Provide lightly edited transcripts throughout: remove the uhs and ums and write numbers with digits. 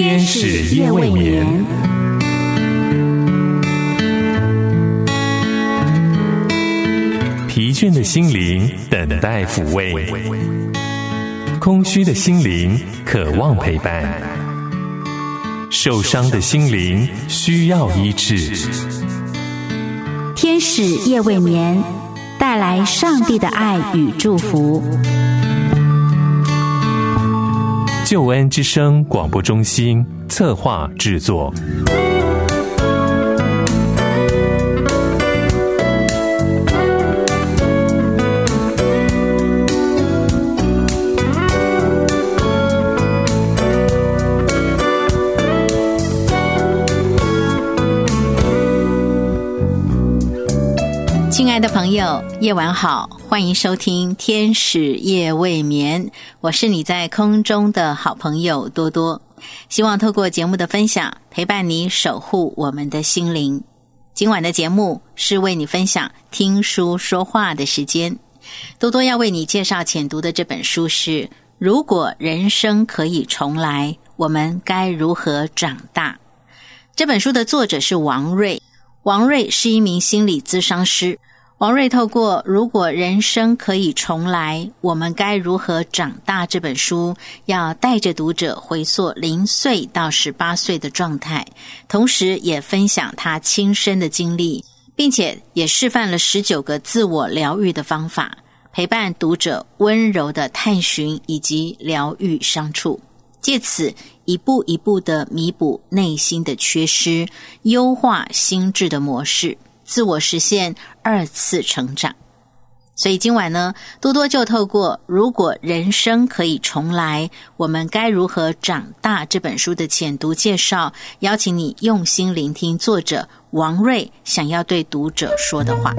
天使夜未眠。疲倦的心灵等待抚慰，空虚的心灵渴望陪伴，受伤的心灵需要医治。 天使夜未眠，带来上帝的爱与祝福。 救恩之声广播中心策划制作。 亲爱的朋友，夜晚好，欢迎收听天使夜未眠，我是你在空中的好朋友多多，希望透过节目的分享，陪伴你守护我们的心灵。今晚的节目是为你分享听书说话的时间，多多要为你介绍浅读的这本书是《如果人生可以重来，我们该如何长大》。这本书的作者是王瑞，王瑞是一名心理咨商师。王瑞透过《如果人生可以重来，我们该如何长大》这本书，要带着读者回溯0岁到18岁的状态，同时也分享他亲身的经历，并且也示范了19个自我疗愈的方法，陪伴读者温柔的探寻以及疗愈伤处，借此一步一步的弥补内心的缺失，优化心智的模式，自我实现2次成长。所以今晚呢，多多就透过《如果人生可以重来，我们该如何长大》这本书的浅读介绍，邀请你用心聆听作者王瑞想要对读者说的话。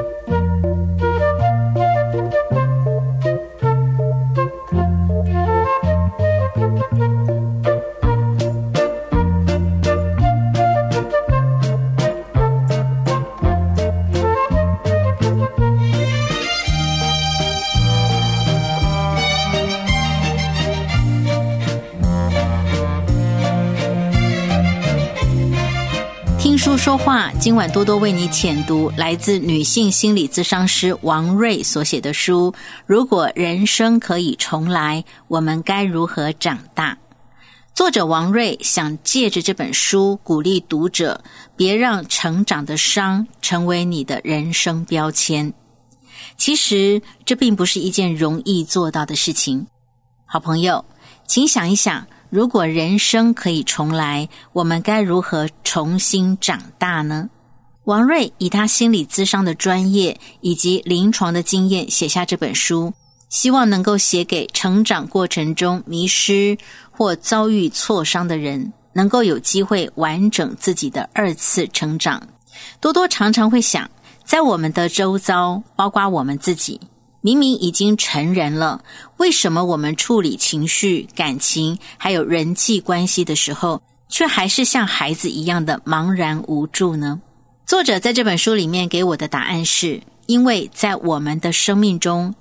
听书说话，今晚多多为你浅读来自女性心理咨商师王瑞所写的书《如果人生可以重来，我们该如何长大》。作者王瑞想借着这本书鼓励读者，别让成长的伤成为你的人生标签。其实这并不是一件容易做到的事情。好朋友，请想一想，如果人生可以重来，我们该如何重新长大呢？王瑞以他心理咨商的专业以及临床的经验写下这本书，希望能够写给成长过程中迷失或遭遇挫伤的人，能够有机会完整自己的2次成长。多多常常会想，在我们的周遭，包括我们自己，明明已经成人了，为什么我们处理情绪、感情还有人际关系的时候，却还是像孩子一样的茫然无助呢？作者在这本书里面给我的答案是，因为在我们的生命中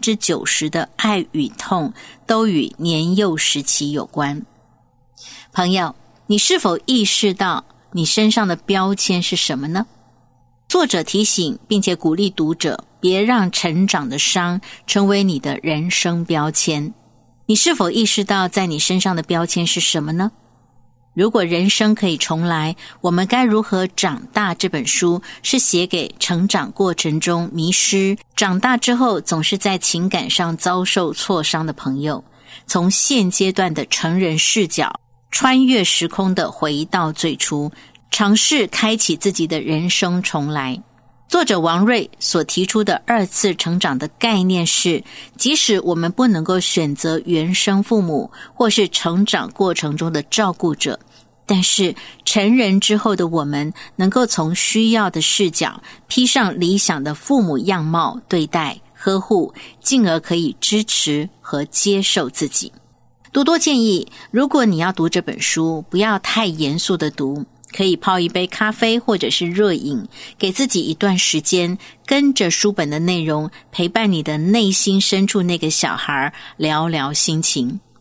，90%的爱与痛都与年幼时期有关。朋友，你是否意识到你身上的标签是什么呢？作者提醒并且鼓励读者，别让成长的伤成为你的人生标签。你是否意识到在你身上的标签是什么呢？如果人生可以重来，我们该如何长大？这本书是写给成长过程中迷失，长大之后总是在情感上遭受挫伤的朋友，从现阶段的成人视角，穿越时空的回到最初，尝试开启自己的人生重来。作者王瑞所提出的2次成长的概念是，即使我们不能够选择原生父母或是成长过程中的照顾者，但是成人之后的我们能够从需要的视角披上理想的父母样貌对待呵护，进而可以支持和接受自己。多多建议，如果你要读这本书，不要太严肃的读，可以泡一杯咖啡或者是热饮，给自己一段时间，跟着书本的内容，陪伴你的内心深处那个小孩聊聊心情。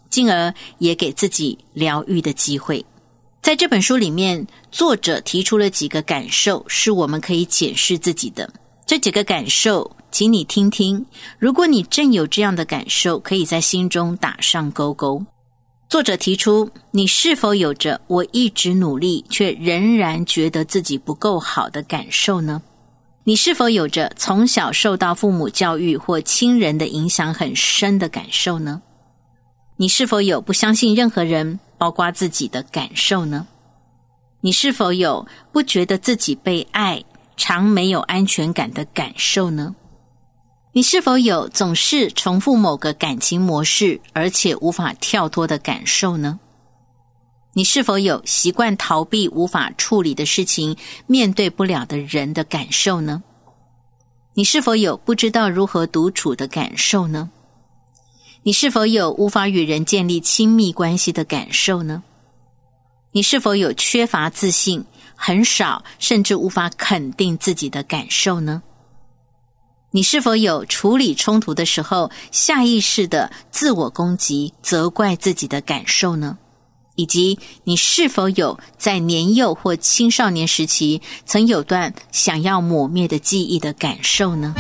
进而也给自己疗愈的机会。在这本书里面，作者提出了几个感受是我们可以检视自己的。这几个感受请你听听，如果你正有这样的感受，可以在心中打上勾勾。作者提出，你是否有着我一直努力却仍然觉得自己不够好的感受呢？你是否有着从小受到父母教育或亲人的影响很深的感受呢？你是否有不相信任何人，包括自己的感受呢？你是否有不觉得自己被爱，常没有安全感的感受呢？你是否有总是重复某个感情模式，而且无法跳脱的感受呢？你是否有习惯逃避无法处理的事情，面对不了的人的感受呢？你是否有不知道如何独处的感受呢？你是否有无法与人建立亲密关系的感受呢？你是否有缺乏自信，很少甚至无法肯定自己的感受呢？你是否有处理冲突的时候下意识的自我攻击、责怪自己的感受呢？以及你是否有在年幼或青少年时期曾有段想要抹灭的记忆的感受呢？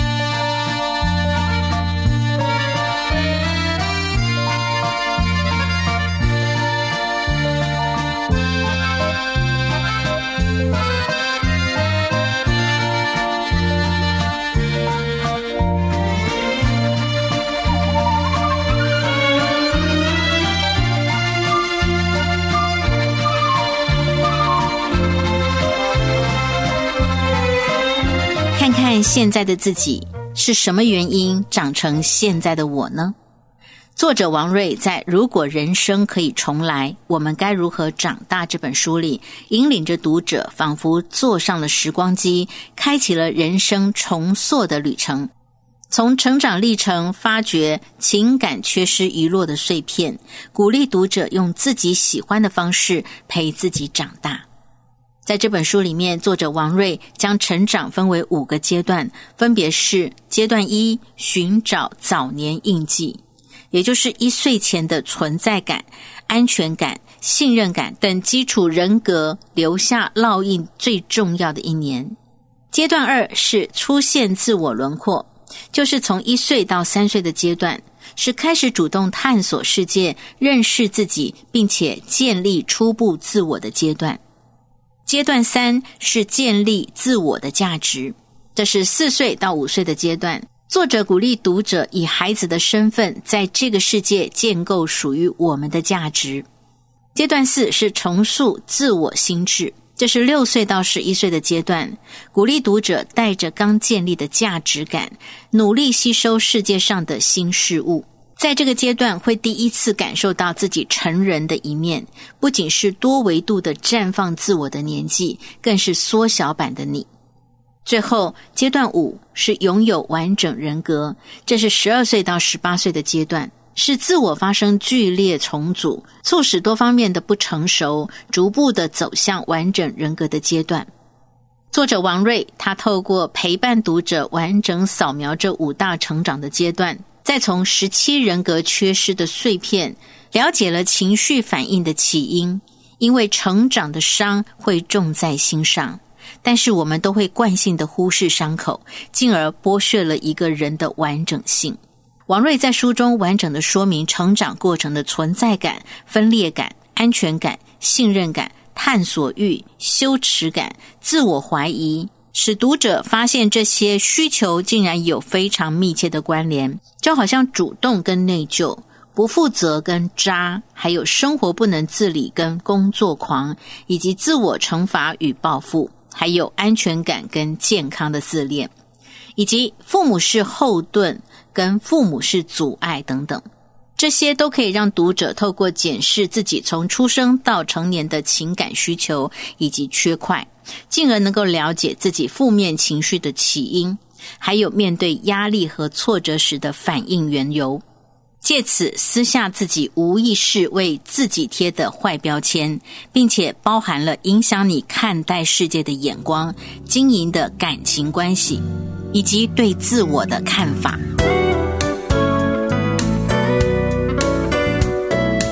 看看现在的自己是什么原因长成现在的我呢？作者王瑞在《如果人生可以重来，我们该如何长大》这本书里，引领着读者仿佛坐上了时光机，开启了人生重塑的旅程。从成长历程发掘情感缺失遗落的碎片，鼓励读者用自己喜欢的方式陪自己长大。在这本书里面，作者王瑞将成长分为5个阶段，分别是阶段1，寻找早年印记，也就是1岁前的存在感、安全感、信任感等基础人格留下烙印最重要的1年。阶段2是出现自我轮廓，就是从1岁到3岁的阶段，是开始主动探索世界、认识自己，并且建立初步自我的阶段。阶段3是建立自我的价值，这是4岁到5岁的阶段。作者鼓励读者以孩子的身份，在这个世界建构属于我们的价值。阶段4是重塑自我心智，这是6岁到11岁的阶段，鼓励读者带着刚建立的价值感，努力吸收世界上的新事物。在这个阶段会第一次感受到自己成人的一面，不仅是多维度的绽放自我的年纪，更是缩小版的你。最后阶段5是拥有完整人格，这是12岁到18岁的阶段，是自我发生剧烈重组，促使多方面的不成熟，逐步的走向完整人格的阶段。作者王瑞他透过陪伴读者完整扫描这5大成长的阶段，再从17人格缺失的碎片了解了情绪反应的起因，因为成长的伤会种在心上，但是我们都会惯性的忽视伤口，进而剥削了一个人的完整性。王瑞在书中完整的说明成长过程的存在感、分裂感、安全感、信任感、探索欲、羞耻感、自我怀疑，使读者发现这些需求竟然有非常密切的关联，就好像主动跟内疚、不负责跟渣，还有生活不能自理跟工作狂，以及自我惩罚与报复，还有安全感跟健康的自恋，以及父母是后盾跟父母是阻碍等等。这些都可以让读者透过检视自己从出生到成年的情感需求以及缺块，进而能够了解自己负面情绪的起因，还有面对压力和挫折时的反应缘由，借此撕下自己无意识为自己贴的坏标签，并且包含了影响你看待世界的眼光、经营的感情关系，以及对自我的看法。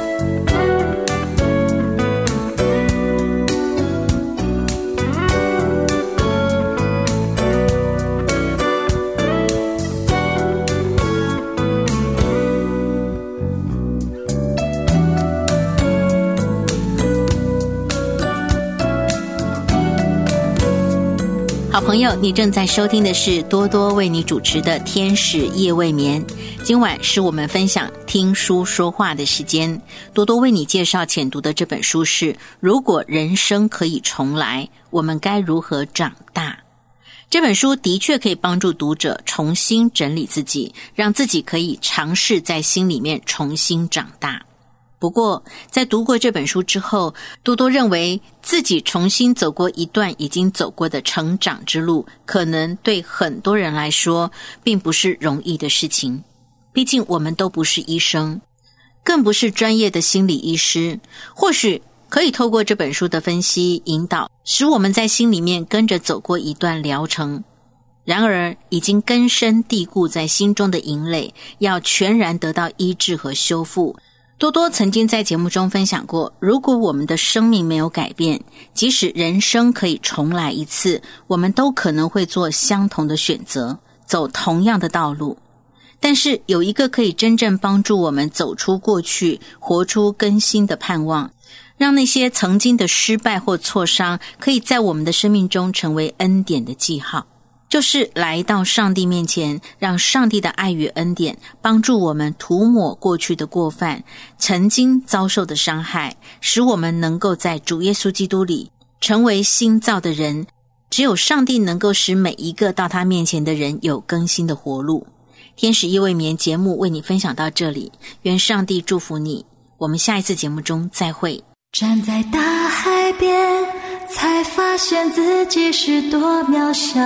好朋友，你正在收听的是多多为你主持的天使夜未眠。今晚是我们分享听书说话的时间，多多为你介绍浅读的这本书是如果人生可以重来，我们该如何长大。这本书的确可以帮助读者重新整理自己，让自己可以尝试在心里面重新长大。不过在读过这本书之后，多多认为自己重新走过一段已经走过的成长之路，可能对很多人来说并不是容易的事情。毕竟我们都不是医生，更不是专业的心理医师，或许可以透过这本书的分析引导，使我们在心里面跟着走过一段疗程。然而已经根深蒂固在心中的营垒，要全然得到医治和修复。多多曾经在节目中分享过，如果我们的生命没有改变，即使人生可以重来一次，我们都可能会做相同的选择，走同样的道路。但是有一个可以真正帮助我们走出过去，活出更新的盼望，让那些曾经的失败或挫伤可以在我们的生命中成为恩典的记号，就是来到上帝面前，让上帝的爱与恩典帮助我们涂抹过去的过犯，曾经遭受的伤害，使我们能够在主耶稣基督里成为新造的人。只有上帝能够使每一个到他面前的人有更新的活路。天使夜未眠节目为你分享到这里，愿上帝祝福你，我们下一次节目中再会。 站在大海边，才发现自己是多渺小，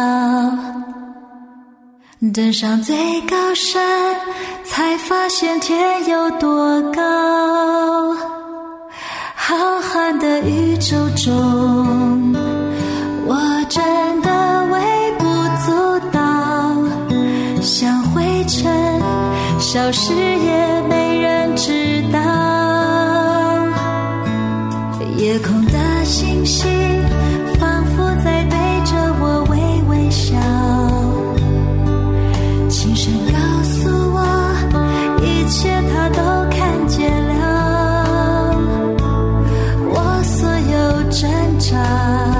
登上最高山，才发现天有多高。浩瀚的宇宙中，我真的微不足道，像灰尘消失也没人知道。夜空的星星仿佛在对着我微微笑，轻声告诉我一切他都看见了，我所有挣扎